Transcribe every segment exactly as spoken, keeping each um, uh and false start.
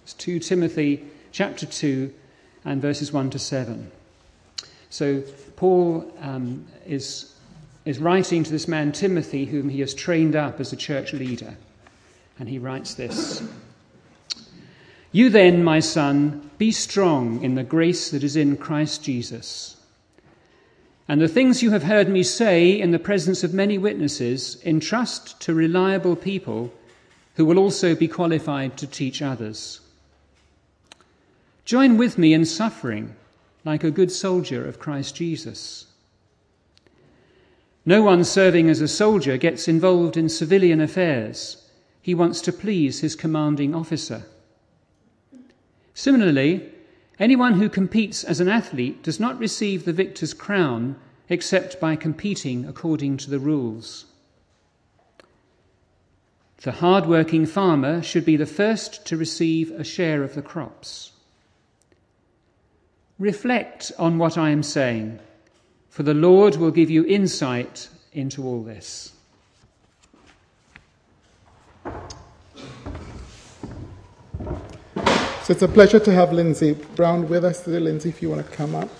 It's Second Timothy chapter two and verses one to seven. So Paul um, is, is writing to this man Timothy, whom he has trained up as a church leader. And he writes this: "You then, my son, be strong in the grace that is in Christ Jesus. And the things you have heard me say in the presence of many witnesses, entrust to reliable people who will also be qualified to teach others. Join with me in suffering like a good soldier of Christ Jesus. No one serving as a soldier gets involved in civilian affairs. He wants to please his commanding officer. Similarly, anyone who competes as an athlete does not receive the victor's crown except by competing according to the rules. The hard-working farmer should be the first to receive a share of the crops. Reflect on what I am saying, for the Lord will give you insight into all this." So it's a pleasure to have Lindsay Brown with us today. Lindsay, if you want to come up.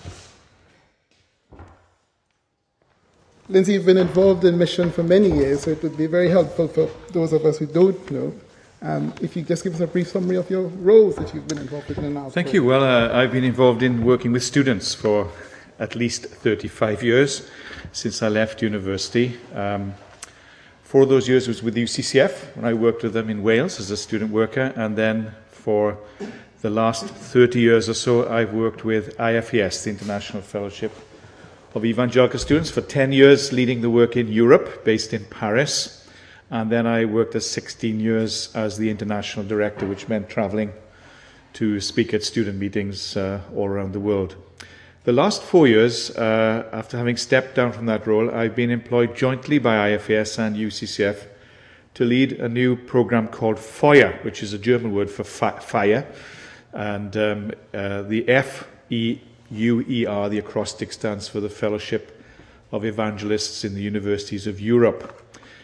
Lindsay, you've been involved in mission for many years, so it would be very helpful for those of us who don't know. Um, if you just give us a brief summary of your roles that you've been involved in in our Thank you. Well, uh, I've been involved in working with students for at least thirty-five years since I left university. Um, four of those years was with U C C F, when I worked with them in Wales as a student worker, and then for the last thirty years or so, I've worked with I F E S, the International Fellowship of Evangelical Students, for ten years leading the work in Europe, based in Paris. And then I worked as sixteen years as the international director, which meant traveling to speak at student meetings uh, all around the world. The last four years, uh, after having stepped down from that role, I've been employed jointly by I F E S and U C C F to lead a new program called FEUER, which is a German word for fi- fire. And um, uh, the F E U E R, the acrostic, stands for the Fellowship of Evangelists in the Universities of Europe.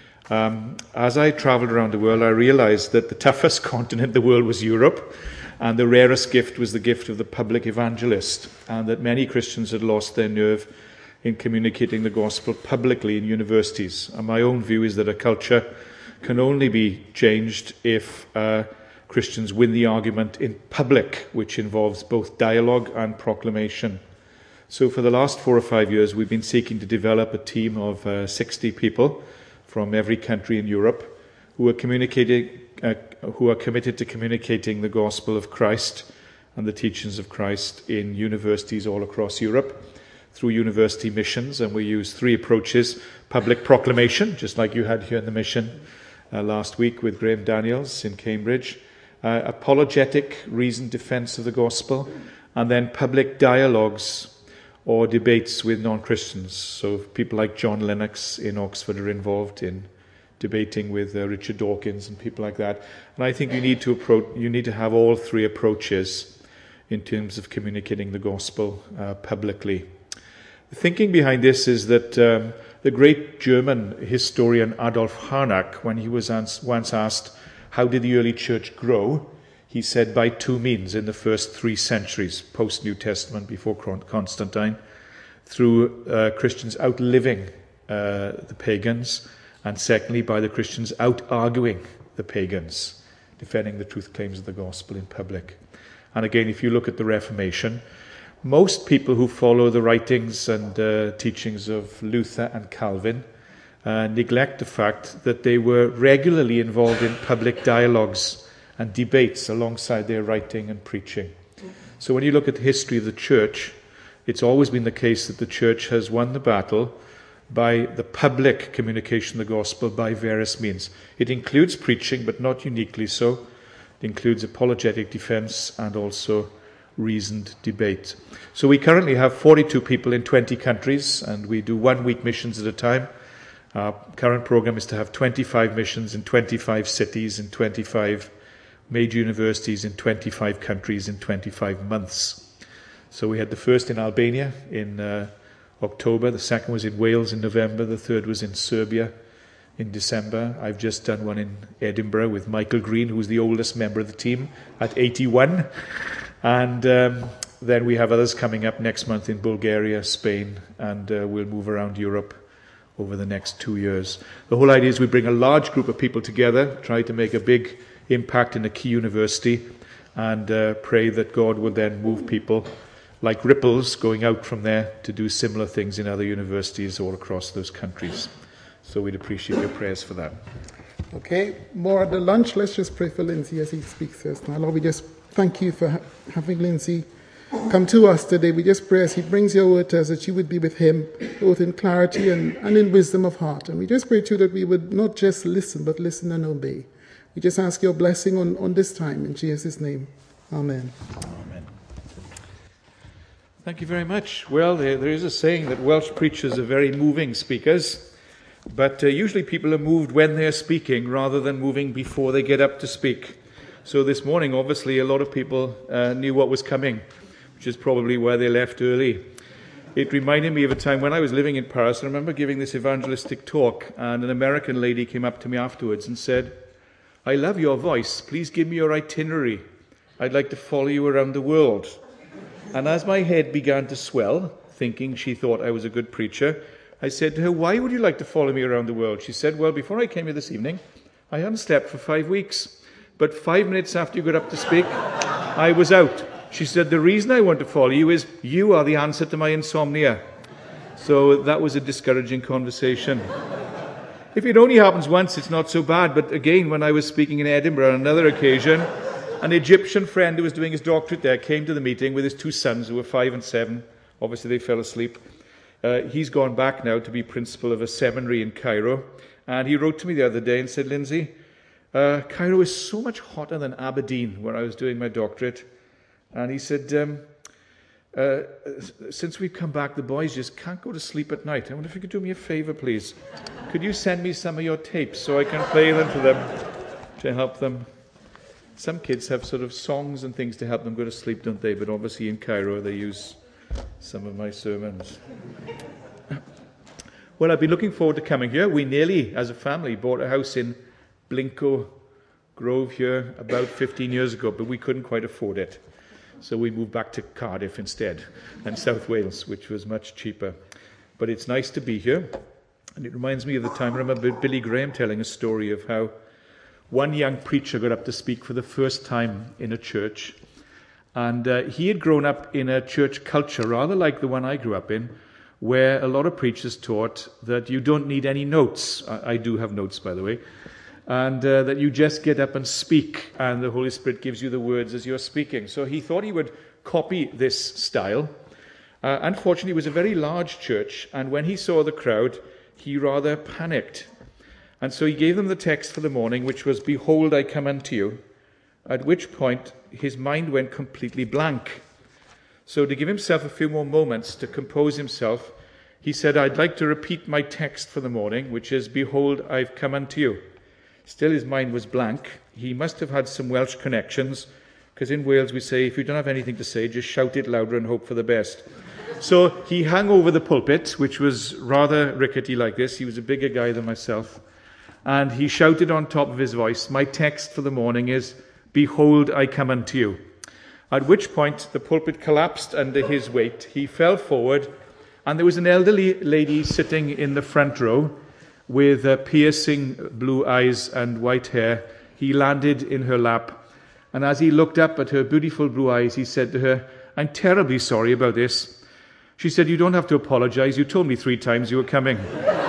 Um, as I travelled around the world, I realised that the toughest continent in the world was Europe, and the rarest gift was the gift of the public evangelist, and that many Christians had lost their nerve in communicating the gospel publicly in universities. And my own view is that a culture can only be changed if uh, Christians win the argument in public, which involves both dialogue and proclamation. So for the last four or five years, we've been seeking to develop a team of uh, sixty people from every country in Europe who are communicating, uh, who are committed to communicating the gospel of Christ and the teachings of Christ in universities all across Europe through university missions. And we use three approaches: public proclamation, just like you had here in the mission uh, last week with Graham Daniels in Cambridge, uh, apologetic, reasoned defense of the gospel, and then public dialogues or debates with non-Christians. So people like John Lennox in Oxford are involved in debating with uh, Richard Dawkins and people like that. And I think you need to approach, you need to have all three approaches in terms of communicating the gospel uh, publicly. The thinking behind this is that um, the great German historian Adolf Harnack, when he was ans- once asked, how did the early church grow? He said, by two means in the first three centuries, post-New Testament, before Constantine, through uh, Christians outliving uh, the pagans, and secondly, by the Christians out-arguing the pagans, defending the truth claims of the gospel in public. And again, if you look at the Reformation, most people who follow the writings and uh, teachings of Luther and Calvin uh, neglect the fact that they were regularly involved in public dialogues and debates alongside their writing and preaching. So when you look at the history of the church, it's always been the case that the church has won the battle by the public communication of the gospel by various means. It includes preaching, but not uniquely so. It includes apologetic defense and also reasoned debate. So we currently have forty-two people in twenty countries, and we do one-week missions at a time. Our current program is to have twenty-five missions in twenty-five cities, in twenty-five major universities, in twenty-five countries, in twenty-five months. So we had the first in Albania in uh, October, the second was in Wales in November, the third was in Serbia in December. I've just done one in Edinburgh with Michael Green, who's the oldest member of the team at eighty-one. And um, then we have others coming up next month in Bulgaria, Spain, and uh, we'll move around Europe over the next two years. The whole idea is we bring a large group of people together, try to make a big impact in a key university, and uh, pray that God will then move people like ripples going out from there to do similar things in other universities all across those countries. So we'd appreciate your prayers for that. Okay, more at the lunch. Let's just pray for Lindsay as he speaks to us now. Lord, we just thank you for ha- having Lindsay come to us today. We just pray as he brings your word to us that you would be with him, both in clarity and, and in wisdom of heart. And we just pray too that we would not just listen, but listen and obey. We just ask your blessing on, on this time. In Jesus' name, amen. Amen. Thank you very much. Well, there, there is a saying that Welsh preachers are very moving speakers, but uh, usually people are moved when they're speaking rather than moving before they get up to speak. So this morning, obviously, a lot of people uh, knew what was coming, which is probably why they left early. It reminded me of a time when I was living in Paris. I remember giving this evangelistic talk, and an American lady came up to me afterwards and said, "I love your voice. Please give me your itinerary. I'd like to follow you around the world." And as my head began to swell, thinking she thought I was a good preacher, I said to her, "Why would you like to follow me around the world?" She said, "Well, before I came here this evening, I hadn't slept for five weeks. But five minutes after you got up to speak, I was out." She said, "The reason I want to follow you is you are the answer to my insomnia." So that was a discouraging conversation. If it only happens once, it's not so bad. But again, when I was speaking in Edinburgh on another occasion, an Egyptian friend who was doing his doctorate there came to the meeting with his two sons who were five and seven. Obviously, they fell asleep. Uh, he's gone back now to be principal of a seminary in Cairo. And he wrote to me the other day and said, "Lindsay, uh, Cairo is so much hotter than Aberdeen, where I was doing my doctorate." And he said, um, uh, since we've come back, the boys just can't go to sleep at night. I wonder if you could do me a favour, please. Could you send me some of your tapes so I can play them to them to help them? Some kids have sort of songs and things to help them go to sleep, don't they? But obviously in Cairo they use some of my sermons. Well, I've been looking forward to coming here. We nearly, as a family, bought a house in Blinco Grove here about fifteen years ago, but we couldn't quite afford it. So we moved back to Cardiff instead, and South Wales, which was much cheaper. But it's nice to be here. And it reminds me of the time, I remember Billy Graham telling a story of how one young preacher got up to speak for the first time in a church. And uh, he had grown up in a church culture, rather like the one I grew up in, where a lot of preachers taught that you don't need any notes. I, I do have notes, by the way. And uh, that you just get up and speak, and the Holy Spirit gives you the words as you're speaking. So he thought he would copy this style. Uh, unfortunately, it was a very large church, and when he saw the crowd, he rather panicked. And so he gave them the text for the morning, which was, "Behold, I come unto you," at which point his mind went completely blank. So to give himself a few more moments to compose himself, he said, "I'd like to repeat my text for the morning, which is, Behold, I've come unto you." Still his mind was blank. He must have had some Welsh connections, because in Wales we say, if you don't have anything to say, just shout it louder and hope for the best. So he hung over the pulpit, which was rather rickety like this. He was a bigger guy than myself. And he shouted on top of his voice, "My text for the morning is, Behold, I come unto you." At which point the pulpit collapsed under his weight. He fell forward, and there was an elderly lady sitting in the front row with uh, piercing blue eyes and white hair. He landed in her lap, and as he looked up at her beautiful blue eyes, he said to her, "I'm terribly sorry about this." She said, "You don't have to apologize. You told me three times you were coming."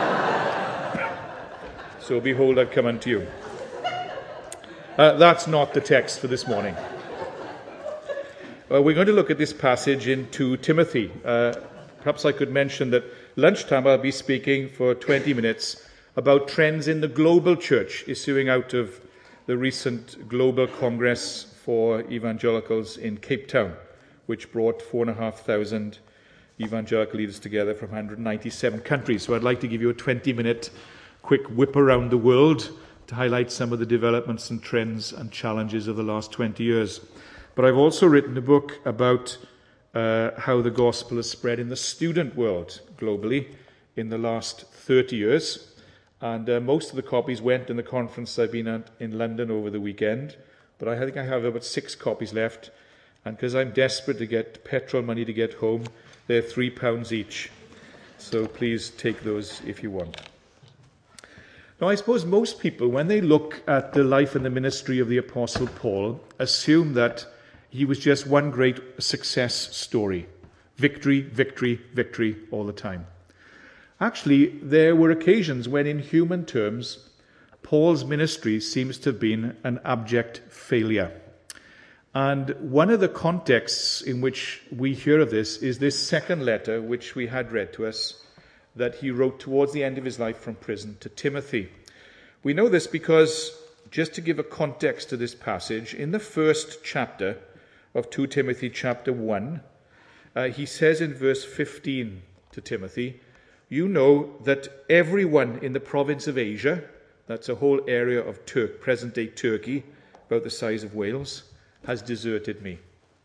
So, behold, I've come unto you. Uh, that's not the text for this morning. Uh, we're going to look at this passage in Second Timothy. Uh, perhaps I could mention that lunchtime I'll be speaking for twenty minutes about trends in the global church issuing out of the recent Global Congress for Evangelicals in Cape Town, which brought four and a half thousand evangelical leaders together from one hundred ninety-seven countries. So I'd like to give you a twenty-minute quick whip around the world to highlight some of the developments and trends and challenges of the last twenty years. But I've also written a book about uh, how the gospel has spread in the student world globally in the last thirty years. And uh, most of the copies went in the conference I've been at in London over the weekend. But I think I have about six copies left. And because I'm desperate to get petrol money to get home, they're three pounds each. So please take those if you want. Now, I suppose most people, when they look at the life and the ministry of the Apostle Paul, assume that he was just one great success story. Victory, victory, victory all the time. Actually, there were occasions when, in human terms, Paul's ministry seems to have been an abject failure. And one of the contexts in which we hear of this is this second letter, which we had read to us, that he wrote towards the end of his life from prison to Timothy. We know this because, just to give a context to this passage, in the first chapter of Second Timothy chapter one, uh, he says in verse fifteen to Timothy, "You know that everyone in the province of Asia," that's a whole area of Tur- present-day Turkey, about the size of Wales, "has deserted me."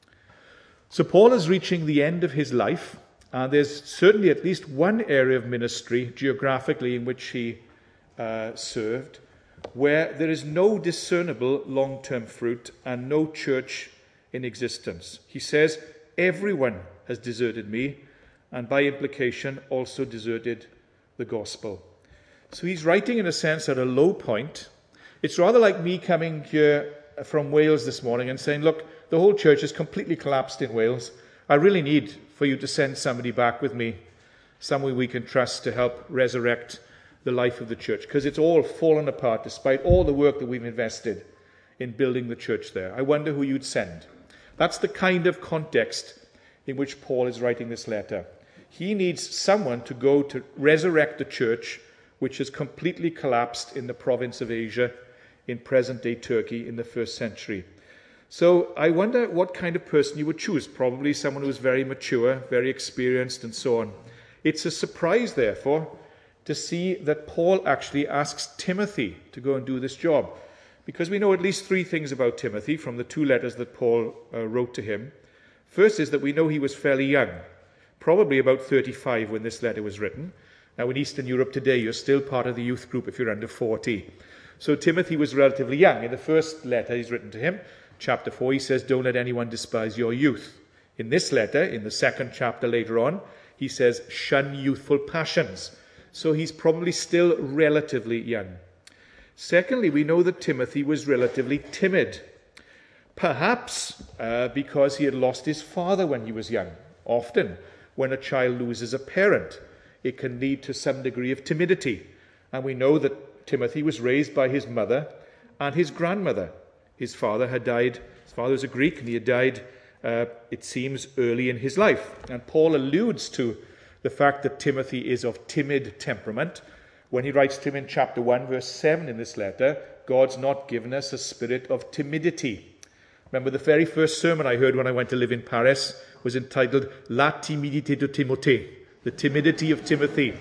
So Paul is reaching the end of his life, and there's certainly at least one area of ministry geographically in which he uh, served where there is no discernible long-term fruit and no church in existence. He says, everyone has deserted me, and by implication also deserted the gospel. So he's writing, in a sense, at a low point. It's rather like me coming here from Wales this morning and saying, look, the whole church has completely collapsed in Wales. I really need for you to send somebody back with me, someone we can trust to help resurrect the life of the church, because it's all fallen apart despite all the work that we've invested in building the church there. I wonder who you'd send. That's the kind of context in which Paul is writing this letter. He needs someone to go to resurrect the church, which has completely collapsed in the province of Asia, in present-day Turkey in the first century. So I wonder what kind of person you would choose. Probably someone who's very mature, very experienced, and so on. It's a surprise, therefore, to see that Paul actually asks Timothy to go and do this job. Because we know at least three things about Timothy from the two letters that Paul uh, wrote to him. First is that we know he was fairly young, probably about thirty-five when this letter was written. Now in Eastern Europe today, you're still part of the youth group if you're under forty. So Timothy was relatively young. In the first letter he's written to him, chapter four, he says, don't let anyone despise your youth. In this letter, in the second chapter later on, he says, shun youthful passions. So he's probably still relatively young. Secondly, we know that Timothy was relatively timid. Perhaps uh, because he had lost his father when he was young. Often, when a child loses a parent, it can lead to some degree of timidity. And we know that Timothy was raised by his mother and his grandmother. His father had died, his father was a Greek, and he had died, uh, it seems, early in his life. And Paul alludes to the fact that Timothy is of timid temperament when he writes to him in chapter one, verse seven in this letter, God's not given us a spirit of timidity. Remember, the very first sermon I heard when I went to live in Paris was entitled La timidité de Timothée, the timidity of Timothy.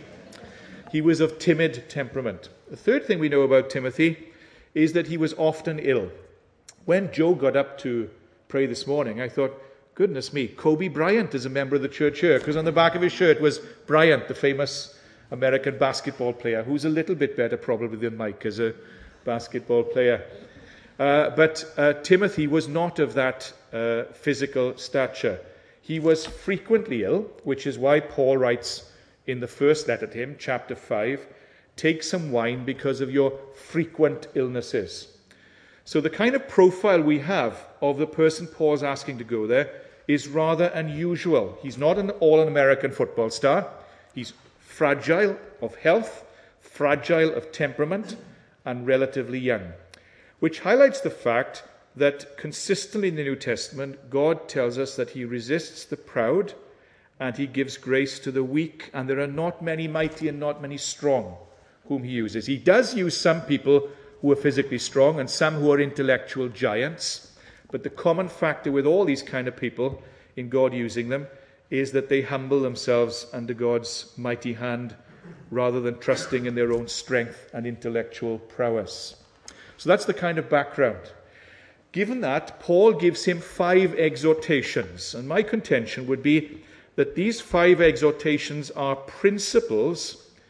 He was of timid temperament. The third thing we know about Timothy is that he was often ill. When Joe got up to pray this morning, I thought, goodness me, Kobe Bryant is a member of the church here, because on the back of his shirt was Bryant, the famous American basketball player, who's a little bit better probably than Mike as a basketball player. Uh, but uh, Timothy was not of that uh, physical stature. He was frequently ill, which is why Paul writes in the first letter to him, chapter five, take some wine because of your frequent illnesses. So the kind of profile we have of the person Paul's asking to go there is rather unusual. He's not an all-American football star. He's fragile of health, fragile of temperament, and relatively young, which highlights the fact that consistently in the New Testament, God tells us that he resists the proud and he gives grace to the weak, and there are not many mighty and not many strong whom he uses. He does use some people who are physically strong and some who are intellectual giants, but the common factor with all these kind of people in God using them is that they humble themselves under God's mighty hand rather than trusting in their own strength and intellectual prowess. So that's the kind of background. Given that, Paul gives him five exhortations, and my contention would be that these five exhortations are principles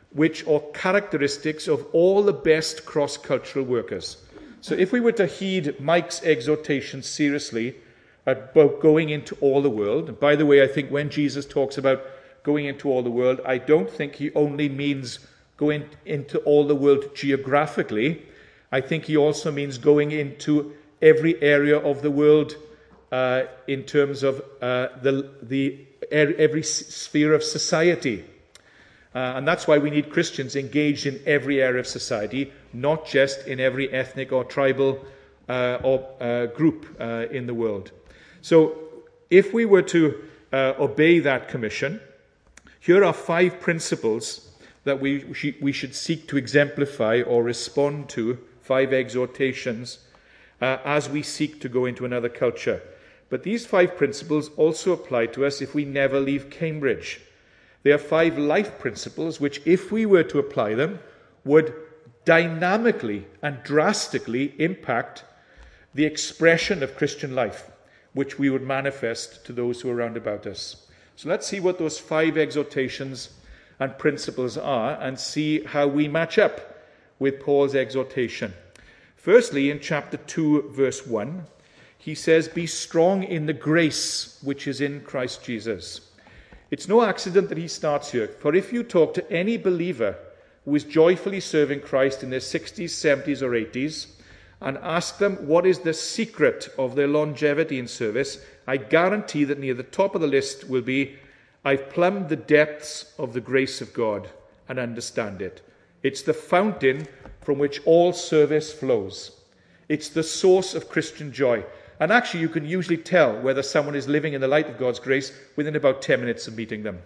which are characteristics of all the best cross-cultural workers. So if we were to heed Mike's exhortation seriously about going into all the world, and by the way, I think when Jesus talks about going into all the world, I don't think he only means going into all the world geographically. I think he also means going into every area of the world uh, in terms of uh, the, the every sphere of society. Uh, and that's why we need Christians engaged in every area of society, not just in every ethnic or tribal uh, or uh, group uh, in the world. So if we were to uh, obey that commission, here are five principles that we, we should seek to exemplify or respond to, five exhortations, uh, as we seek to go into another culture. But these five principles also apply to us if we never leave Cambridge. They are five life principles which, if we were to apply them, would dynamically and drastically impact the expression of Christian life, which we would manifest to those who are round about us. So let's see what those five exhortations and principles are and see how we match up with Paul's exhortation. Firstly, in chapter two, verse one, he says, "Be strong in the grace which is in Christ Jesus." It's no accident that he starts here, for if you talk to any believer who is joyfully serving Christ in their sixties, seventies, or eighties, and ask them what is the secret of their longevity in service, I guarantee that near the top of the list will be, "I've plumbed the depths of the grace of God and understand it." It's the fountain from which all service flows. It's the source of Christian joy. And actually, you can usually tell whether someone is living in the light of God's grace within about ten minutes of meeting them.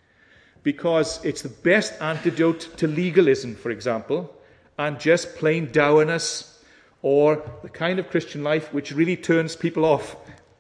Because it's the best antidote to legalism, for example, and just plain dourness, or the kind of Christian life which really turns people off.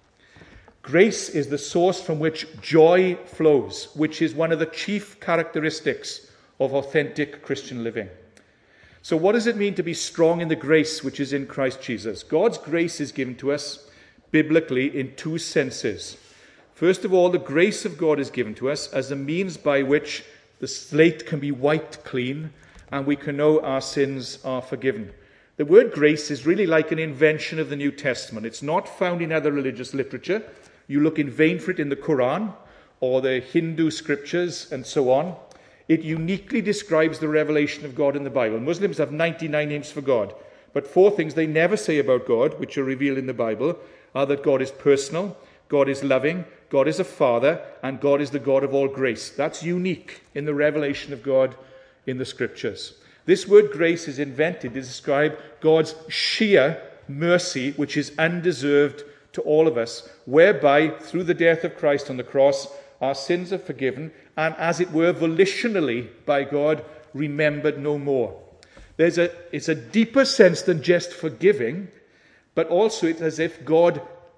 Grace is the source from which joy flows, which is one of the chief characteristics of authentic Christian living. So what does it mean to be strong in the grace which is in Christ Jesus? God's grace is given to us biblically in two senses. First of all, the grace of God is given to us as a means by which the slate can be wiped clean and we can know our sins are forgiven. The word grace is really like an invention of the New Testament. It's not found in other religious literature. You look in vain for it in the Quran or the Hindu scriptures and so on. It uniquely describes the revelation of God in the Bible. Muslims have ninety-nine names for God, but four things they never say about God, which are revealed in the Bible, are that God is personal, God is loving, God is a father, and God is the God of all grace. That's unique in the revelation of God in the scriptures. This word grace is invented to describe God's sheer mercy, which is undeserved to all of us, whereby, through the death of Christ on the cross, our sins are forgiven, and as it were, volitionally by God, remembered no more. There's a, it's a deeper sense than just forgiving, but also it's as if God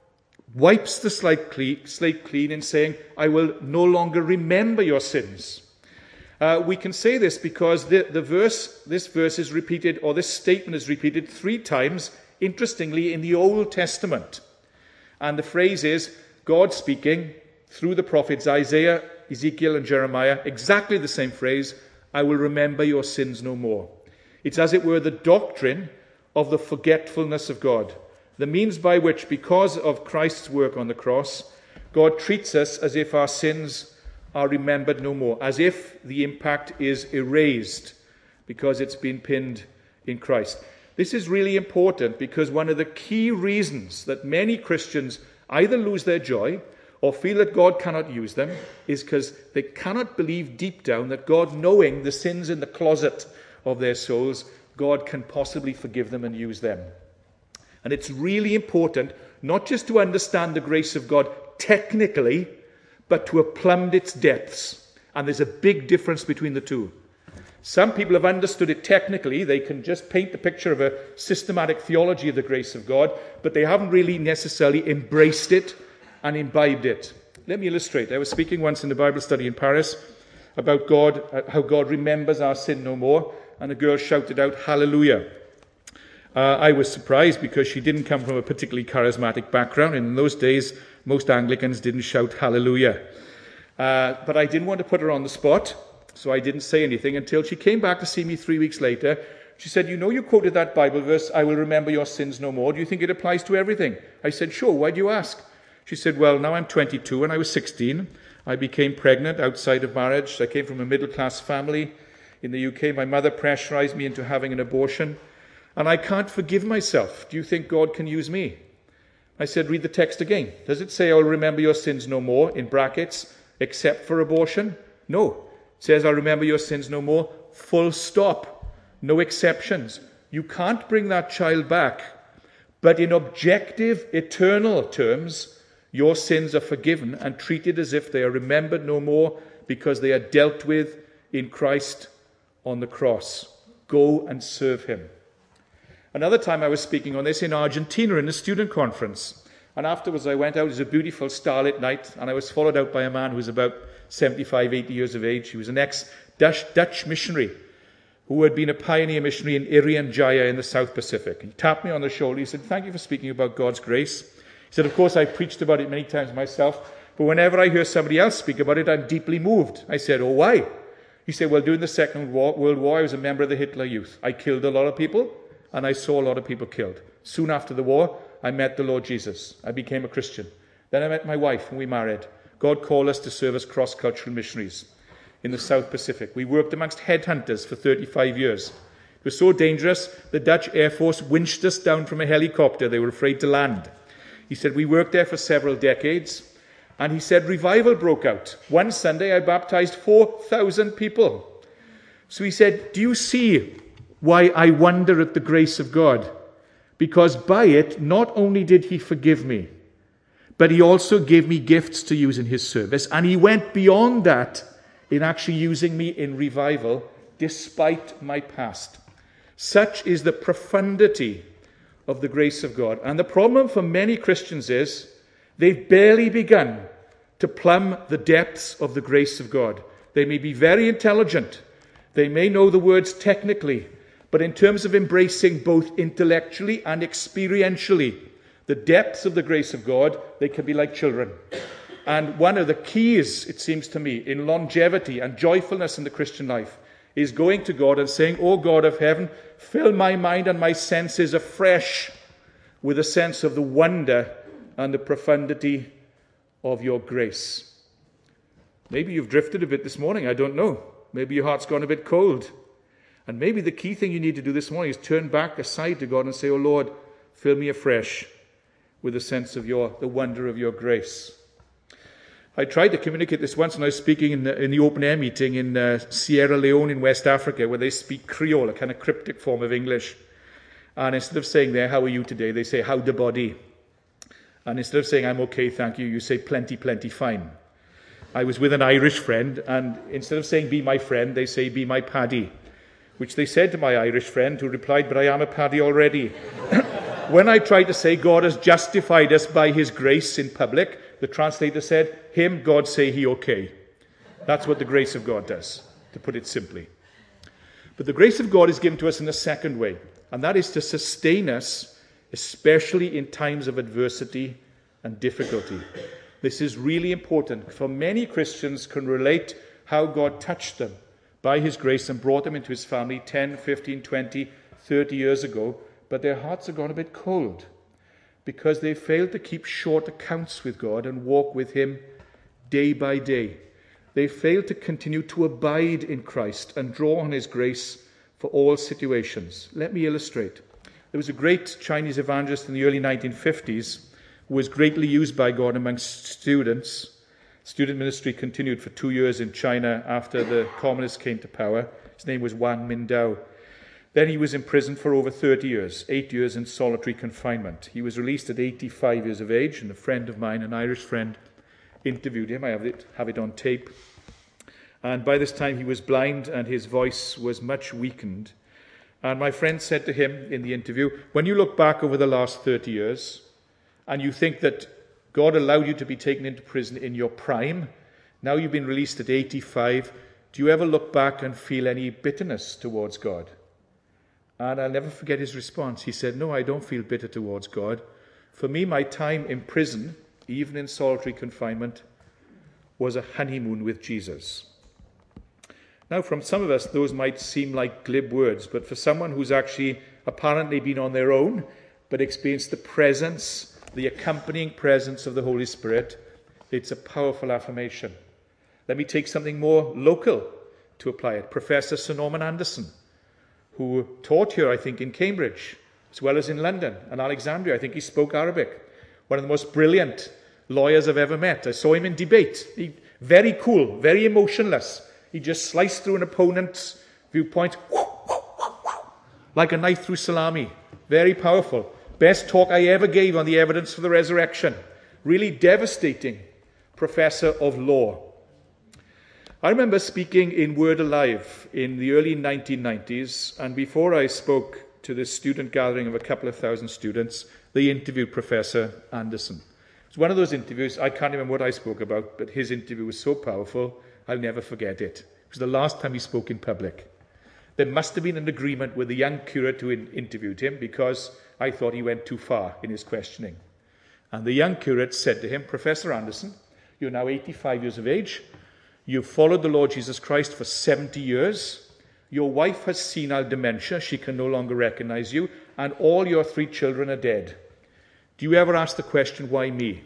wipes the slate clean, slate clean in saying, "I will no longer remember your sins." Uh, we can say this because the, the verse, this verse is repeated, or this statement is repeated three times, interestingly, in the Old Testament. And the phrase is, God speaking through the prophets Isaiah, Ezekiel, and Jeremiah, exactly the same phrase, "I will remember your sins no more." It's as it were the doctrine of the forgetfulness of God, the means by which, because of Christ's work on the cross, God treats us as if our sins are remembered no more, as if the impact is erased because it's been pinned in Christ. This is really important because one of the key reasons that many Christians either lose their joy or feel that God cannot use them is because they cannot believe deep down that God, knowing the sins in the closet of their souls, God can possibly forgive them and use them. And it's really important not just to understand the grace of God technically, but to have plumbed its depths. And there's a big difference between the two. Some people have understood it technically. They can just paint the picture of a systematic theology of the grace of God, but they haven't really necessarily embraced it and imbibed it. Let me illustrate. I was speaking once in the Bible study in Paris about God, how God remembers our sin no more, and a girl shouted out, "Hallelujah." Uh, I was surprised because she didn't come from a particularly charismatic background. In those days, most Anglicans didn't shout hallelujah. Uh, but I didn't want to put her on the spot. So I didn't say anything until she came back to see me three weeks later. She said, you know, you quoted that Bible verse, I will remember your sins no more. Do you think it applies to everything? I said, sure. Why do you ask? She said, well, now I'm twenty-two and I was sixteen. I became pregnant outside of marriage. I came from a middle-class family in the U K. My mother pressurized me into having an abortion. And I can't forgive myself. Do you think God can use me? I said, read the text again. Does it say, I'll remember your sins no more, in brackets, except for abortion? No. It says, I'll remember your sins no more, full stop. No exceptions. You can't bring that child back. But in objective, eternal terms, your sins are forgiven and treated as if they are remembered no more because they are dealt with in Christ on the cross. Go and serve him. Another time I was speaking on this in Argentina in a student conference. And afterwards I went out. It was a beautiful starlit night. And I was followed out by a man who was about seventy-five, eighty years of age. He was an ex-Dutch Dutch missionary who had been a pioneer missionary in Irian Jaya in the South Pacific. He tapped me on the shoulder. He said, thank you for speaking about God's grace. He said, of course, I've preached about it many times myself. But whenever I hear somebody else speak about it, I'm deeply moved. I said, oh, why? He said, well, during the Second World War, I was a member of the Hitler Youth. I killed a lot of people. And I saw a lot of people killed. Soon after the war, I met the Lord Jesus. I became a Christian. Then I met my wife and we married. God called us to serve as cross-cultural missionaries in the South Pacific. We worked amongst headhunters for thirty-five years. It was so dangerous, the Dutch Air Force winched us down from a helicopter. They were afraid to land. He said, we worked there for several decades. And he said, revival broke out. One Sunday, I baptized four thousand people. So he said, do you see why I wonder at the grace of God? Because by it, not only did he forgive me, but he also gave me gifts to use in his service. And he went beyond that in actually using me in revival, despite my past. Such is the profundity of the grace of God. And the problem for many Christians is they've barely begun to plumb the depths of the grace of God. They may be very intelligent. They may know the words technically. But in terms of embracing both intellectually and experientially the depths of the grace of God, they can be like children. And one of the keys, it seems to me, in longevity and joyfulness in the Christian life is going to God and saying, O God of heaven, fill my mind and my senses afresh with a sense of the wonder and the profundity of your grace. Maybe you've drifted a bit this morning, I don't know. Maybe your heart's gone a bit cold. And maybe the key thing you need to do this morning is turn back aside to God and say, oh Lord, fill me afresh with a sense of your, the wonder of your grace. I tried to communicate this once when I was speaking in the, in the open air meeting in uh, Sierra Leone in West Africa, where they speak Creole, a kind of cryptic form of English. And instead of saying there, how are you today, they say, how the body? And instead of saying, I'm okay, thank you, you say, plenty, plenty, fine. I was with an Irish friend, and instead of saying, be my friend, they say, be my paddy. Which they said to my Irish friend, who replied, but I am a paddy already. When I tried to say God has justified us by his grace in public, the translator said, him, God say he okay. That's what the grace of God does, to put it simply. But the grace of God is given to us in a second way, and that is to sustain us, especially in times of adversity and difficulty. This is really important, for many Christians can relate how God touched them by his grace and brought them into his family ten, fifteen, twenty, thirty years ago, but their hearts have gone a bit cold because they failed to keep short accounts with God and walk with him day by day. They failed to continue to abide in Christ and draw on his grace for all situations. Let me illustrate. There was a great Chinese evangelist in the early nineteen fifties who was greatly used by God amongst students. Student ministry continued for two years in China after the communists came to power. His name was Wang Mindao. Then he was imprisoned for over thirty years, eight years in solitary confinement. He was released at eighty-five years of age, and a friend of mine, an Irish friend, interviewed him. I have it, have it on tape. And by this time he was blind and his voice was much weakened. And my friend said to him in the interview, when you look back over the last thirty years and you think that God allowed you to be taken into prison in your prime, now you've been released at eighty-five, do you ever look back and feel any bitterness towards God? And I'll never forget his response. He said, no, I don't feel bitter towards God. For me, my time in prison, even in solitary confinement, was a honeymoon with Jesus. Now, from some of us, those might seem like glib words, but for someone who's actually apparently been on their own, but experienced the presence, the accompanying presence of the Holy Spirit, it's a powerful affirmation. Let me take something more local to apply it. Professor Sir Norman Anderson, who taught here, I think, in Cambridge, as well as in London and Alexandria. I think he spoke Arabic. One of the most brilliant lawyers I've ever met. I saw him in debate. He, very cool, very emotionless. He just sliced through an opponent's viewpoint like a knife through salami. Very powerful. Best talk I ever gave on the evidence for the resurrection. Really devastating professor of law. I remember speaking in Word Alive in the early nineteen nineties, and before I spoke to this student gathering of a couple of thousand students, they interviewed Professor Anderson. It was one of those interviews, I can't remember what I spoke about, but his interview was so powerful, I'll never forget it. It was the last time he spoke in public. There must have been an agreement with the young curate who interviewed him, because I thought he went too far in his questioning. And the young curate said to him, Professor Anderson, you're now eighty-five years of age. You've followed the Lord Jesus Christ for seventy years. Your wife has senile dementia. She can no longer recognize you. And all your three children are dead. Do you ever ask the question, why me?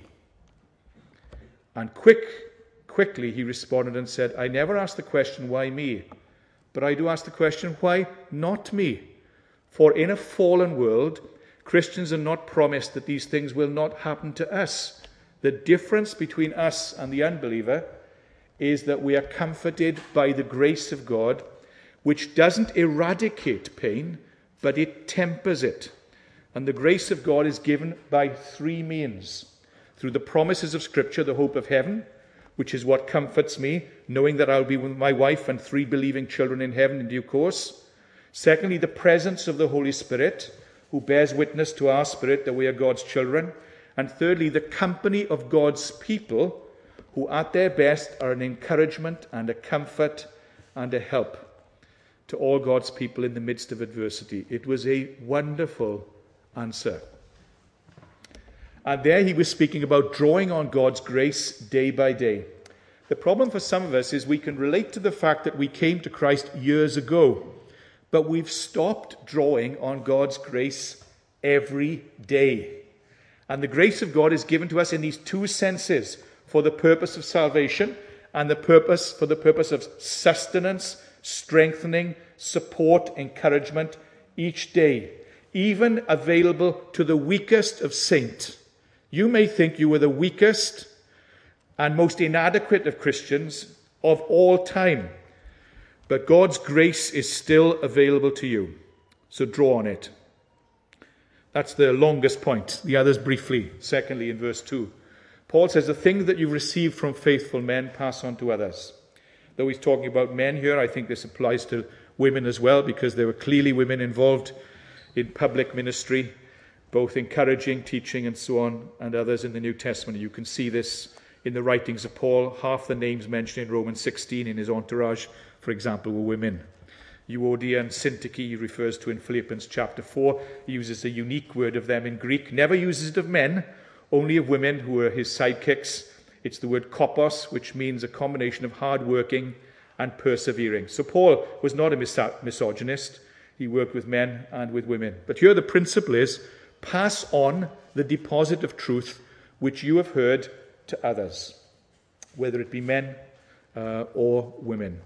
And quick, quickly he responded and said, I never ask the question, why me? But I do ask the question, why not me? For in a fallen world, Christians are not promised that these things will not happen to us. The difference between us and the unbeliever is that we are comforted by the grace of God, which doesn't eradicate pain, but it tempers it. And the grace of God is given by three means. Through the promises of Scripture, the hope of heaven, which is what comforts me, knowing that I'll be with my wife and three believing children in heaven in due course. Secondly, the presence of the Holy Spirit, who bears witness to our spirit that we are God's children. And thirdly, the company of God's people, who at their best are an encouragement and a comfort and a help to all God's people in the midst of adversity. It was a wonderful answer. And there he was speaking about drawing on God's grace day by day. The problem for some of us is we can relate to the fact that we came to Christ years ago, but we've stopped drawing on God's grace every day. And the grace of God is given to us in these two senses, for the purpose of salvation and the purpose for the purpose of sustenance, strengthening, support, encouragement each day, even available to the weakest of saints. You may think you were the weakest and most inadequate of Christians of all time, but God's grace is still available to you. So draw on it. That's the longest point. The others briefly. Secondly, in verse two. Paul says, the thing that you've received from faithful men, pass on to others. Though he's talking about men here, I think this applies to women as well, because there were clearly women involved in public ministry, both encouraging, teaching, and so on, and others in the New Testament. You can see this in the writings of Paul. Half the names mentioned in Romans sixteen in his entourage, for example, were women. Euodia and Syntyche he refers to in Philippians chapter four. He uses a unique word of them in Greek, never uses it of men, only of women who are his sidekicks. It's the word kopos, which means a combination of hard-working and persevering. So Paul was not a mis- misogynist. He worked with men and with women. But here the principle is, pass on the deposit of truth which you have heard to others, whether it be men uh, or women.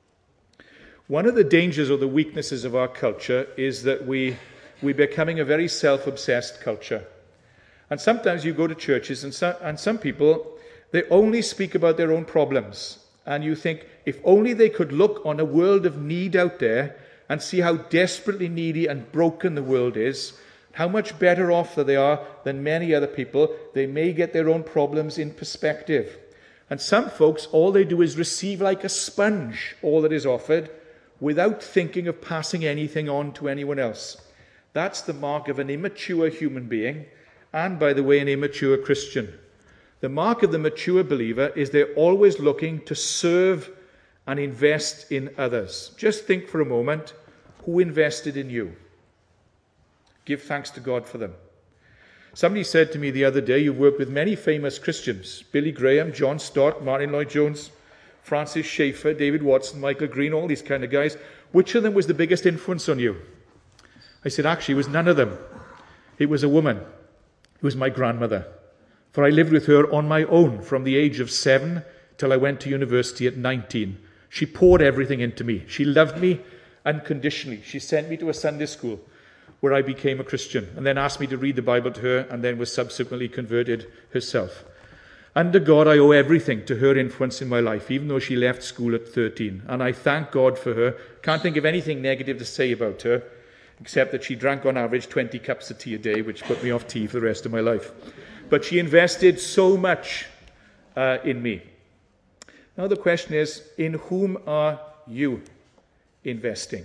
One of the dangers or the weaknesses of our culture is that we, we're becoming a very self-obsessed culture. And sometimes you go to churches and some, and some people, they only speak about their own problems. And you think, if only they could look on a world of need out there and see how desperately needy and broken the world is, how much better off they are than many other people, they may get their own problems in perspective. And some folks, all they do is receive like a sponge all that is offered without thinking of passing anything on to anyone else. That's the mark of an immature human being, and, by the way, an immature Christian. The mark of the mature believer is they're always looking to serve and invest in others. Just think for a moment, who invested in you? Give thanks to God for them. Somebody said to me the other day, you've worked with many famous Christians, Billy Graham, John Stott, Martin Lloyd-Jones, Francis Schaeffer, David Watson, Michael Green, all these kind of guys. Which of them was the biggest influence on you? I said, actually, it was none of them. It was a woman. It was my grandmother. For I lived with her on my own from the age of seven till I went to university at nineteen. She poured everything into me. She loved me unconditionally. She sent me to a Sunday school where I became a Christian and then asked me to read the Bible to her and then was subsequently converted herself. Under God, I owe everything to her influence in my life, even though she left school at thirteen. And I thank God for her. Can't think of anything negative to say about her, except that she drank on average twenty cups of tea a day, which put me off tea for the rest of my life. But she invested so much uh, in me. Now the question is, in whom are you investing?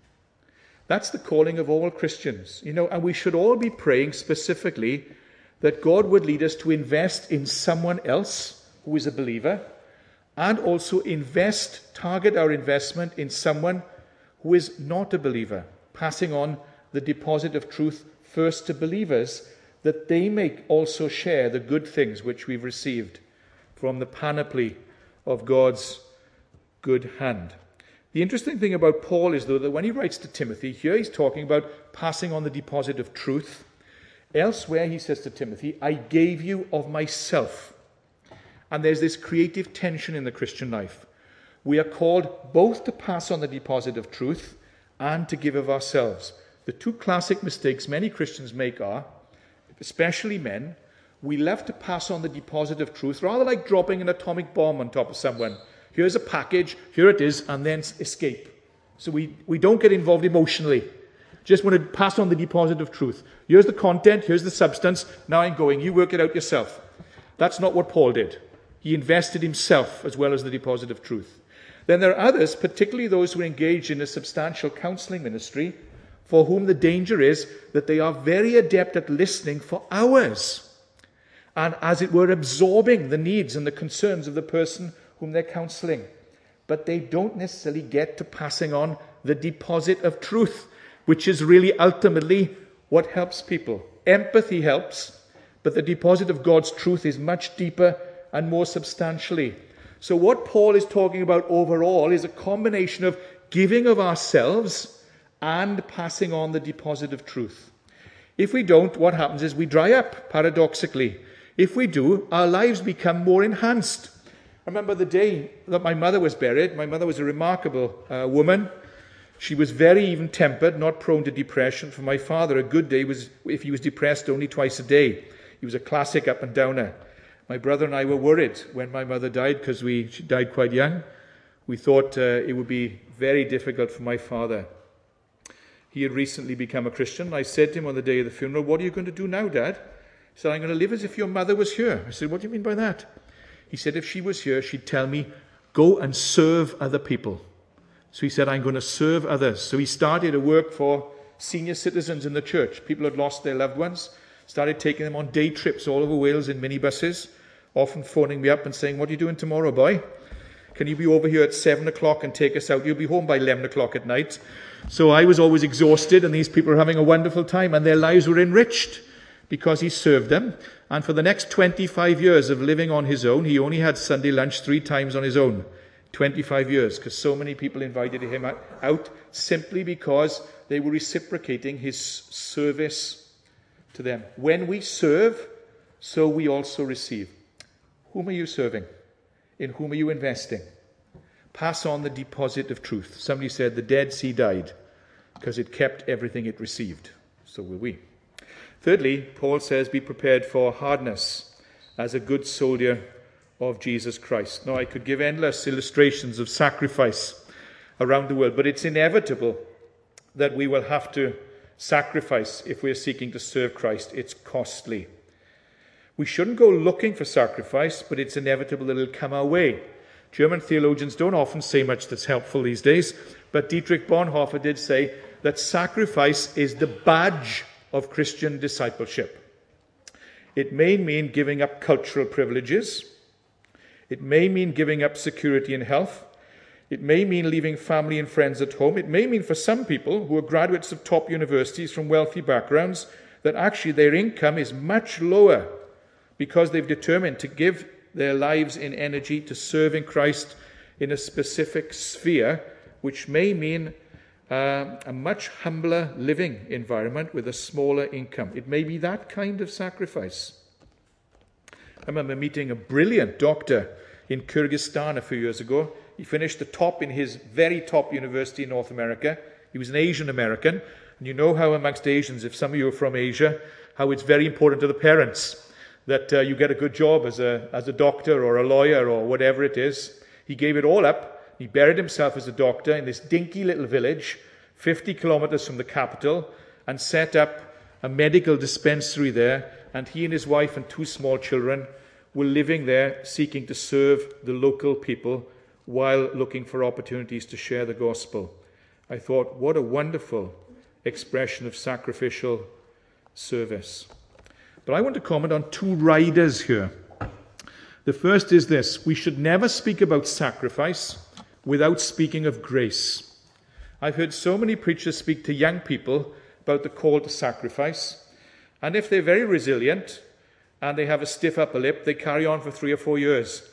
That's the calling of all Christians. You know, and we should all be praying specifically that God would lead us to invest in someone else who is a believer, and also invest, target our investment in someone who is not a believer, passing on the deposit of truth first to believers, that they may also share the good things which we've received from the panoply of God's good hand. The interesting thing about Paul is, though, that when he writes to Timothy, here he's talking about passing on the deposit of truth. Elsewhere he says to Timothy, I gave you of myself. And there's this creative tension in the Christian life. We are called both to pass on the deposit of truth and to give of ourselves. The two classic mistakes many Christians make are, especially men, we love to pass on the deposit of truth, rather like dropping an atomic bomb on top of someone. Here's a package, here it is, and then escape. So we, we don't get involved emotionally. Just want to pass on the deposit of truth. Here's the content, here's the substance, now I'm going, you work it out yourself. That's not what Paul did. He invested himself as well as the deposit of truth. Then there are others, particularly those who engage in a substantial counseling ministry, for whom the danger is that they are very adept at listening for hours, and as it were absorbing the needs and the concerns of the person whom they're counseling. But they don't necessarily get to passing on the deposit of truth, which is really ultimately what helps people. Empathy helps, but the deposit of God's truth is much deeper and more substantially. So what Paul is talking about overall is a combination of giving of ourselves and passing on the deposit of truth. If we don't, what happens is we dry up, paradoxically. If we do, our lives become more enhanced. I remember the day that my mother was buried. My mother was a remarkable uh, woman. She was very even-tempered, not prone to depression. For my father, a good day was if he was depressed only twice a day. He was a classic up-and-downer. My brother and I were worried when my mother died, because we she died quite young. We thought uh, it would be very difficult for my father. He had recently become a Christian. I said to him on the day of the funeral, what are you going to do now, Dad? He said, I'm going to live as if your mother was here. I said, what do you mean by that? He said, if she was here, she'd tell me, go and serve other people. So he said, I'm going to serve others. So he started to work for senior citizens in the church. People had lost their loved ones. Started taking them on day trips all over Wales in minibuses, often phoning me up and saying, what are you doing tomorrow, boy? Can you be over here at seven o'clock and take us out? You'll be home by eleven o'clock at night. So I was always exhausted, and these people were having a wonderful time, and their lives were enriched because he served them. And for the next twenty-five years of living on his own, he only had Sunday lunch three times on his own. twenty-five years, because so many people invited him out simply because they were reciprocating his service to them. When we serve, so we also receive. Whom are you serving? In whom are you investing? Pass on the deposit of truth. Somebody said the Dead Sea died because it kept everything it received. So will we. Thirdly, Paul says, be prepared for hardness as a good soldier of Jesus Christ. Now, I could give endless illustrations of sacrifice around the world, but it's inevitable that we will have to sacrifice if we're seeking to serve Christ. It's costly. We shouldn't go looking for sacrifice, but it's inevitable that it'll come our way. German theologians don't often say much that's helpful these days, but Dietrich Bonhoeffer did say that sacrifice is the badge of Christian discipleship. It may mean giving up cultural privileges. It may mean giving up security and health. It may mean leaving family and friends at home. It may mean for some people who are graduates of top universities from wealthy backgrounds that actually their income is much lower because they've determined to give their lives in energy to serving Christ in a specific sphere, which may mean uh, a much humbler living environment with a smaller income. It may be that kind of sacrifice. I remember meeting a brilliant doctor in Kyrgyzstan a few years ago. He finished the top in his very top university in North America. He was an Asian American. And you know how amongst Asians, if some of you are from Asia, how it's very important to the parents that uh, you get a good job as a, as a doctor or a lawyer or whatever it is. He gave it all up. He buried himself as a doctor in this dinky little village, fifty kilometers from the capital, and set up a medical dispensary there. And he and his wife and two small children were living there, seeking to serve the local people while looking for opportunities to share the gospel. I thought, what a wonderful expression of sacrificial service. But I want to comment on two riders here. The first is this: we should never speak about sacrifice without speaking of grace. I've heard so many preachers speak to young people about the call to sacrifice, and if they're very resilient and they have a stiff upper lip, they carry on for three or four years.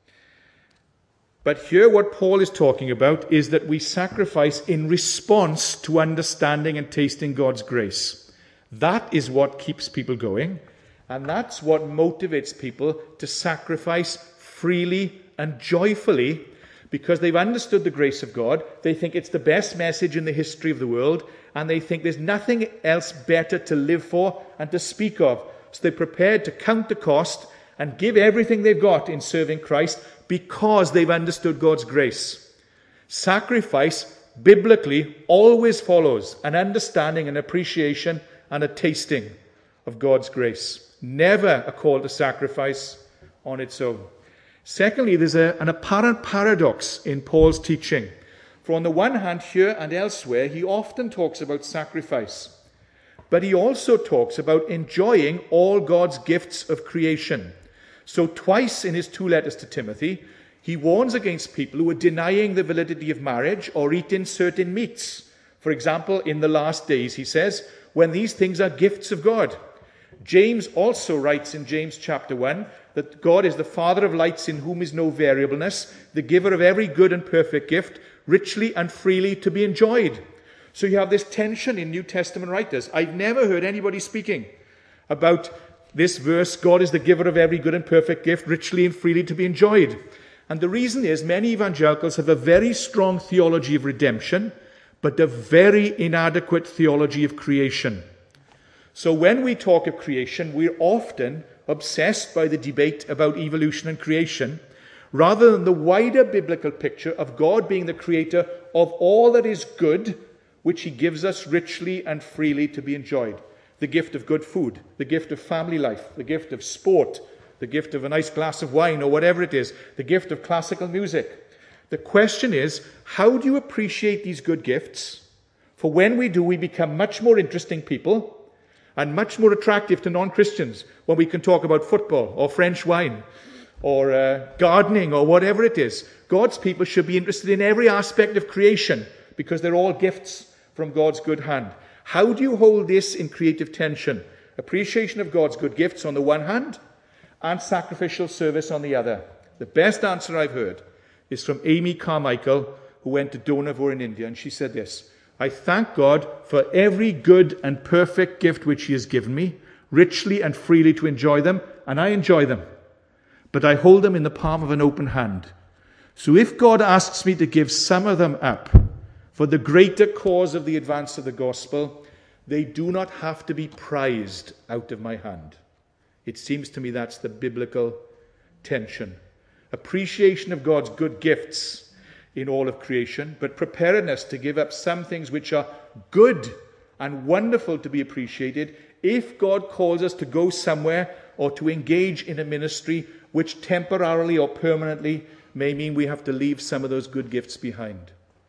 But here what Paul is talking about is that we sacrifice in response to understanding and tasting God's grace. That is what keeps people going, and that's what motivates people to sacrifice freely and joyfully, because they've understood the grace of God. They think it's the best message in the history of the world, and they think there's nothing else better to live for and to speak of. So they're prepared to count the cost and give everything they've got in serving Christ because they've understood God's grace. Sacrifice, biblically, always follows an understanding, an appreciation, and a tasting of God's grace. Never a call to sacrifice on its own. Secondly, there's a, an apparent paradox in Paul's teaching. For on the one hand, here and elsewhere, he often talks about sacrifice. But he also talks about enjoying all God's gifts of creation. So twice in his two letters to Timothy, he warns against people who are denying the validity of marriage or eating certain meats. For example, in the last days, he says, when these things are gifts of God. James also writes in James chapter one that God is the Father of lights, in whom is no variableness, the giver of every good and perfect gift, richly and freely to be enjoyed. So you have this tension in New Testament writers. I've never heard anybody speaking about this verse, God is the giver of every good and perfect gift, richly and freely to be enjoyed. And the reason is many evangelicals have a very strong theology of redemption, but a very inadequate theology of creation. So when we talk of creation, we're often obsessed by the debate about evolution and creation, rather than the wider biblical picture of God being the creator of all that is good, which he gives us richly and freely to be enjoyed. The gift of good food, the gift of family life, the gift of sport, the gift of a nice glass of wine or whatever it is, the gift of classical music. The question is, how do you appreciate these good gifts? For when we do, we become much more interesting people and much more attractive to non-Christians when we can talk about football or French wine or uh, gardening or whatever it is. God's people should be interested in every aspect of creation because they're all gifts from God's good hand. How do you hold this in creative tension? Appreciation of God's good gifts on the one hand and sacrificial service on the other. The best answer I've heard is from Amy Carmichael, who went to Dohnavur in India, and she said this: I thank God for every good and perfect gift which he has given me, richly and freely to enjoy them, and I enjoy them. But I hold them in the palm of an open hand. So if God asks me to give some of them up for the greater cause of the advance of the gospel, they do not have to be prized out of my hand. It seems to me that's the biblical tension. Appreciation of God's good gifts in all of creation, but preparedness to give up some things which are good and wonderful to be appreciated if God calls us to go somewhere or to engage in a ministry which temporarily or permanently may mean we have to leave some of those good gifts behind.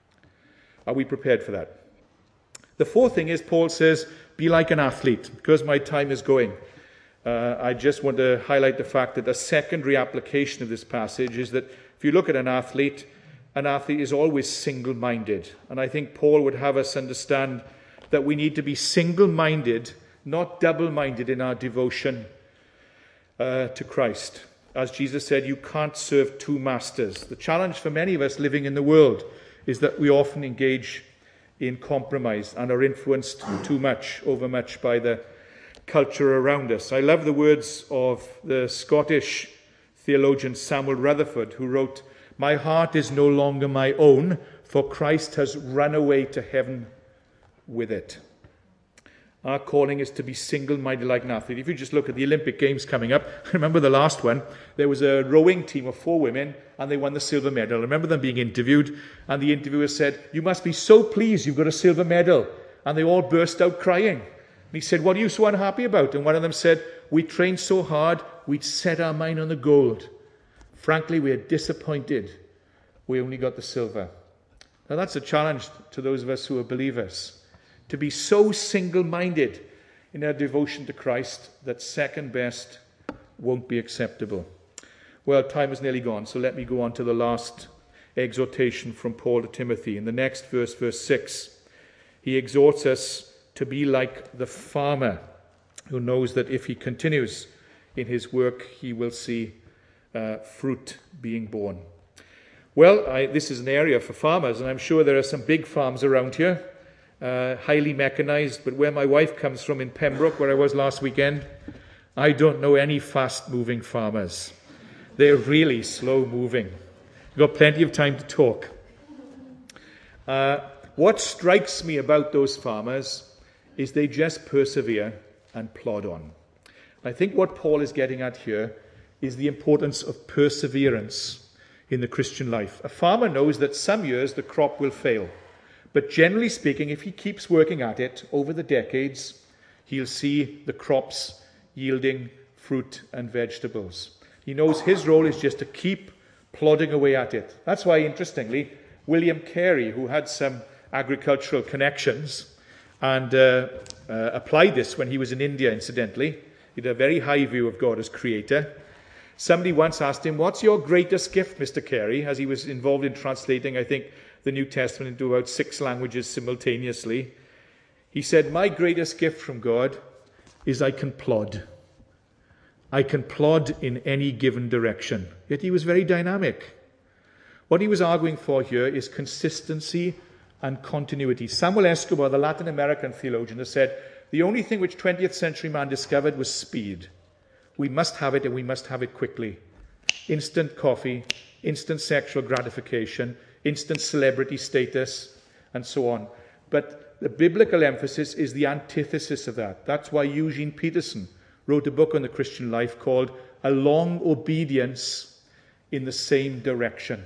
Are we prepared for that? The fourth thing is, Paul says, be like an athlete. Because my time is going, uh, I just want to highlight the fact that a secondary application of this passage is that if you look at an athlete, an athlete is always single-minded. And I think Paul would have us understand that we need to be single-minded, not double-minded in our devotion uh, to Christ. as Jesus said, you can't serve two masters. The challenge for many of us living in the world is that we often engage in compromise and are influenced too much, over much by the culture around us. I love the words of the Scottish theologian Samuel Rutherford, who wrote, "My heart is no longer my own, for Christ has run away to heaven with it." Our calling is to be single-minded like an athlete. If you just look at the Olympic Games coming up, I remember the last one, there was a rowing team of four women, and they won the silver medal. I remember them being interviewed, and the interviewer said, "You must be so pleased you've got a silver medal." And they all burst out crying. And he said, "What are you so unhappy about?" And one of them said, "We trained so hard, we'd set our mind on the gold. Frankly, we are disappointed we only got the silver." Now that's a challenge to those of us who are believers, to be so single-minded in our devotion to Christ that second best won't be acceptable. Well, time is nearly gone, so let me go on to the last exhortation from Paul to Timothy. In the next verse, verse six, he exhorts us to be like the farmer who knows that if he continues in his work, he will see uh, fruit being born. Well, I, this is an area for farmers, and I'm sure there are some big farms around here, uh, highly mechanized, but where my wife comes from in Pembroke, where I was last weekend, I don't know any fast-moving farmers. They're really slow-moving. You've got plenty of time to talk. Uh, what strikes me about those farmers is they just persevere and plod on. I think what Paul is getting at here is the importance of perseverance in the Christian life. A farmer knows that some years the crop will fail, but generally speaking, if he keeps working at it over the decades, he'll see the crops yielding fruit and vegetables. He knows his role is just to keep plodding away at it. That's why, interestingly, William Carey, who had some agricultural connections and uh, uh, applied this when he was in India, incidentally, he had a very high view of God as creator. Somebody once asked him, "What's your greatest gift, Mister Carey?" As he was involved in translating, I think, the New Testament into about six languages simultaneously. He said, "My greatest gift from God is I can plod. I can plod in any given direction." Yet he was very dynamic. What he was arguing for here is consistency and continuity. Samuel Escobar, the Latin American theologian, has said, the only thing which twentieth century man discovered was speed. We must have it, and we must have it quickly. Instant coffee, instant sexual gratification, instant celebrity status, and so on. But the biblical emphasis is the antithesis of that. That's why Eugene Peterson wrote a book on the Christian life called A Long Obedience in the Same Direction.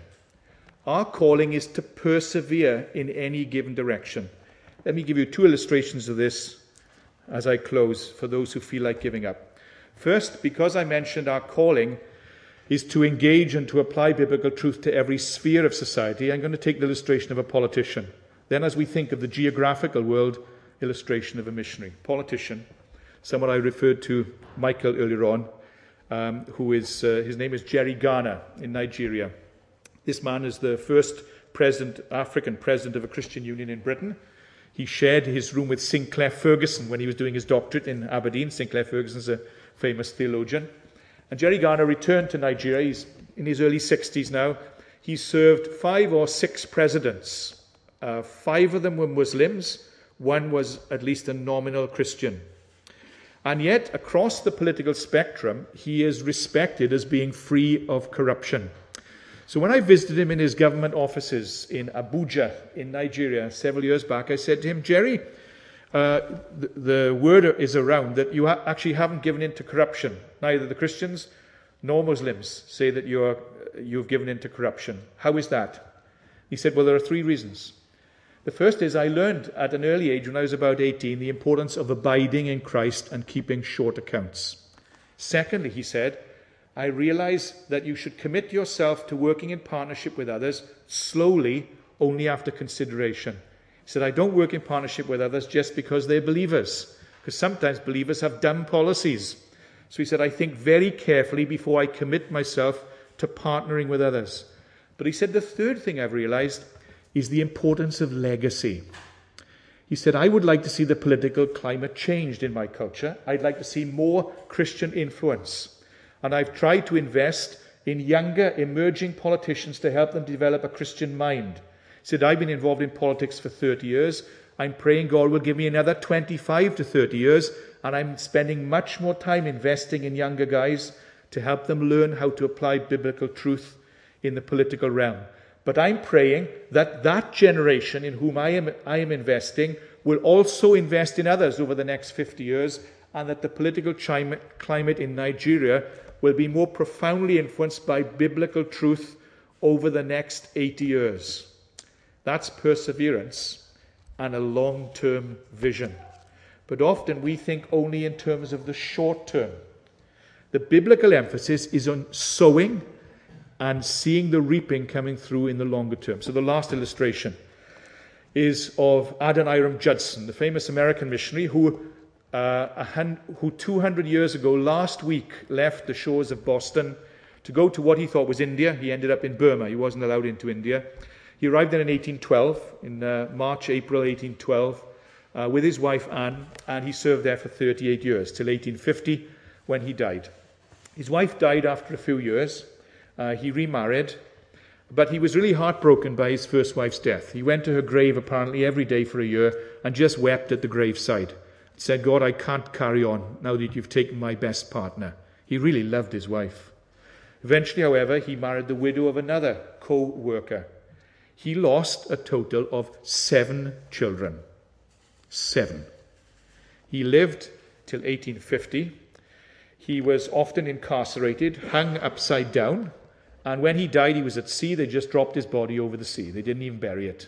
Our calling is to persevere in any given direction. Let me give you two illustrations of this as I close for those who feel like giving up. First, because I mentioned our calling is to engage and to apply biblical truth to every sphere of society, I'm going to take the illustration of a politician. Then, as we think of the geographical world, illustration of a missionary. Politician, someone I referred to, Michael, earlier on, um, who is, uh, his name is Jerry Garner in Nigeria. This man is the first president, African president of a Christian union in Britain. He shared his room with Sinclair Ferguson when he was doing his doctorate in Aberdeen. Sinclair Ferguson is a famous theologian. And Jerry Garner returned to Nigeria. He's in his early sixties now. He served five or six presidents. Uh, five of them were Muslims. One was at least a nominal Christian. And yet, across the political spectrum, he is respected as being free of corruption. So when I visited him in his government offices in Abuja, in Nigeria, several years back, I said to him, "Jerry, uh, the, the word is around that you ha- actually haven't given in to corruption. Neither the Christians nor Muslims say that you are, you've given in to corruption. How is that?" He said, "Well, there are three reasons. The first is I learned at an early age, when I was about eighteen, the importance of abiding in Christ and keeping short accounts. Secondly," he said, "I realize that you should commit yourself to working in partnership with others slowly, only after consideration." He said, "I don't work in partnership with others just because they're believers, because sometimes believers have dumb policies. So he said, I think very carefully before I commit myself to partnering with others." But he said, the third thing I've realized is the importance of legacy. He said, "I would like to see the political climate changed in my culture. I'd like to see more Christian influence. And I've tried to invest in younger, emerging politicians to help them develop a Christian mind. He said, I've been involved in politics for thirty years. I'm praying God will give me another twenty-five to thirty years, and I'm spending much more time investing in younger guys to help them learn how to apply biblical truth in the political realm. But I'm praying that that generation in whom I am, I am investing will also invest in others over the next fifty years, and that the political climate in Nigeria will be more profoundly influenced by biblical truth over the next eighty years. That's perseverance and a long-term vision. But often we think only in terms of the short term. The biblical emphasis is on sowing and seeing the reaping coming through in the longer term. So the last illustration is of Adoniram Judson, the famous American missionary who, uh, a hun- who two hundred years ago, last week, left the shores of Boston to go to what he thought was India. He ended up in Burma. He wasn't allowed into India. He arrived there in eighteen twelve, in uh, March, April eighteen twelve, uh, with his wife Anne, and he served there for thirty-eight years, till eighteen fifty, when he died. His wife died after a few years. Uh, he remarried, but he was really heartbroken by his first wife's death. He went to her grave apparently every day for a year and just wept at the graveside. He said, God, I can't carry on now that you've taken my best partner. He really loved his wife. Eventually, however, he married the widow of another co-worker. He lost a total of seven children. Seven. He lived till eighteen fifty. He was often incarcerated, hung upside down, and when he died, he was at sea. They just dropped his body over the sea. They didn't even bury it.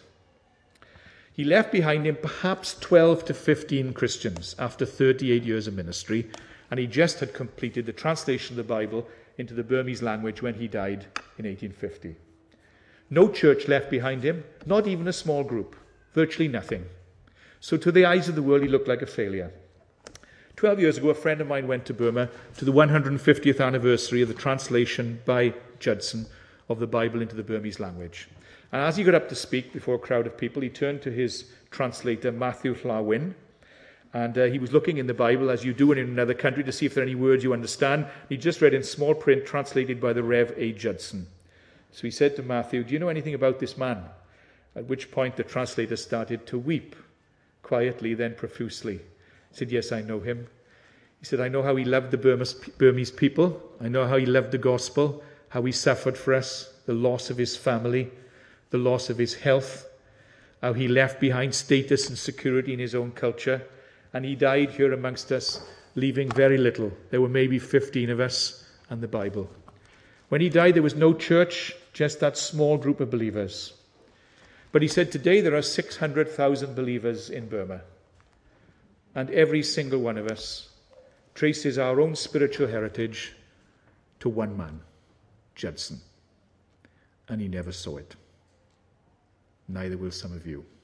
He left behind him perhaps twelve to fifteen Christians after thirty-eight years of ministry, and he just had completed the translation of the Bible into the Burmese language when he died in eighteen fifty. No church left behind him, not even a small group, virtually nothing. So to the eyes of the world, he looked like a failure. Twelve years ago, a friend of mine went to Burma to the one hundred fiftieth anniversary of the translation by Judson of the Bible into the Burmese language. And as he got up to speak before a crowd of people, he turned to his translator, Matthew Hlawin, and uh, he was looking in the Bible, as you do in another country, to see if there are any words you understand. He just read in small print, translated by the Rev A. Judson. So he said to Matthew, do you know anything about this man? At which point the translator started to weep, quietly, then profusely. He said, yes, I know him. He said, I know how he loved the Burmese, Burmese people. I know how he loved the gospel, how he suffered for us, the loss of his family, the loss of his health, how he left behind status and security in his own culture. And he died here amongst us, leaving very little. There were maybe fifteen of us and the Bible. When he died, there was no church, just that small group of believers. But he said, today there are six hundred thousand believers in Burma. And every single one of us traces our own spiritual heritage to one man, Judson. And he never saw it. Neither will some of you.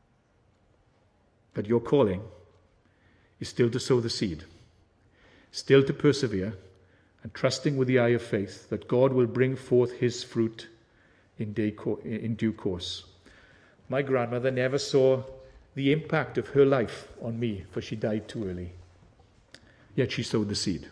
But your calling is still to sow the seed, still to persevere, and trusting with the eye of faith that God will bring forth his fruit in due course. My grandmother never saw the impact of her life on me, for she died too early. Yet she sowed the seed.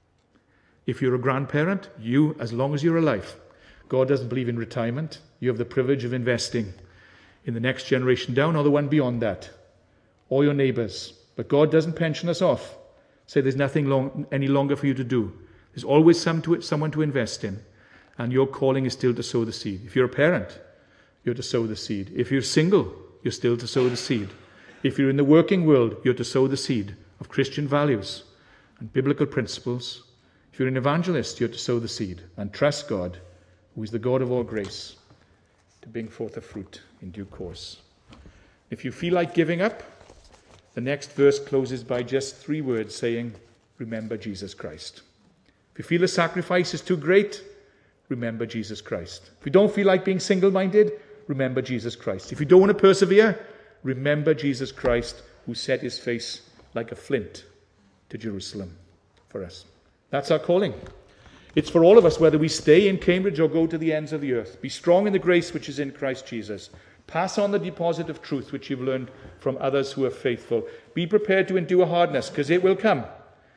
If you're a grandparent, you, as long as you're alive, God doesn't believe in retirement. You have the privilege of investing in the next generation down or the one beyond that, or your neighbors. But God doesn't pension us off. Say there's nothing long, any longer for you to do. There's always some to, someone to invest in, and your calling is still to sow the seed. If you're a parent, you're to sow the seed. If you're single, you're still to sow the seed. If you're in the working world, you're to sow the seed of Christian values and biblical principles. If you're an evangelist, you're to sow the seed and trust God, who is the God of all grace, to bring forth a fruit in due course. If you feel like giving up, the next verse closes by just three words saying, remember Jesus Christ. If you feel the sacrifice is too great, remember Jesus Christ. If you don't feel like being single-minded, remember Jesus Christ. If you don't want to persevere, remember Jesus Christ, who set his face like a flint to Jerusalem for us. That's our calling. It's for all of us, whether we stay in Cambridge or go to the ends of the earth. Be strong in the grace which is in Christ Jesus. Pass on the deposit of truth which you've learned from others who are faithful. Be prepared to endure hardness, because it will come.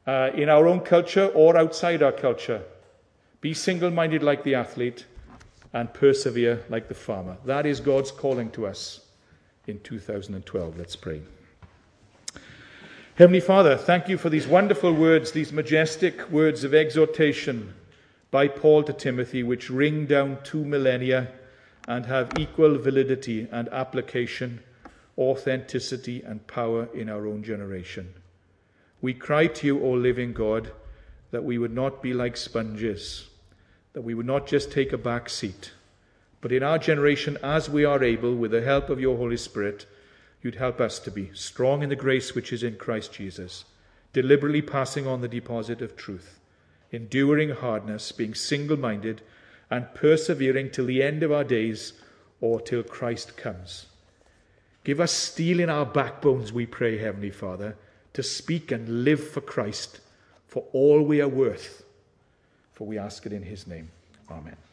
uh, in our own culture or outside our culture. Be single-minded like the athlete and persevere like the farmer. That is God's calling to us in two thousand twelve. Let's pray. Heavenly Father, thank you for these wonderful words, these majestic words of exhortation by Paul to Timothy, which ring down two millennia and have equal validity and application, authenticity and power in our own generation. We cry to you, O living God, that we would not be like sponges, that we would not just take a back seat, but in our generation, as we are able, with the help of your Holy Spirit, you'd help us to be strong in the grace which is in Christ Jesus, deliberately passing on the deposit of truth, enduring hardness, being single-minded, and persevering till the end of our days or till Christ comes. Give us steel in our backbones, we pray, Heavenly Father, to speak and live for Christ, for all we are worth. For we ask it in his name. Amen.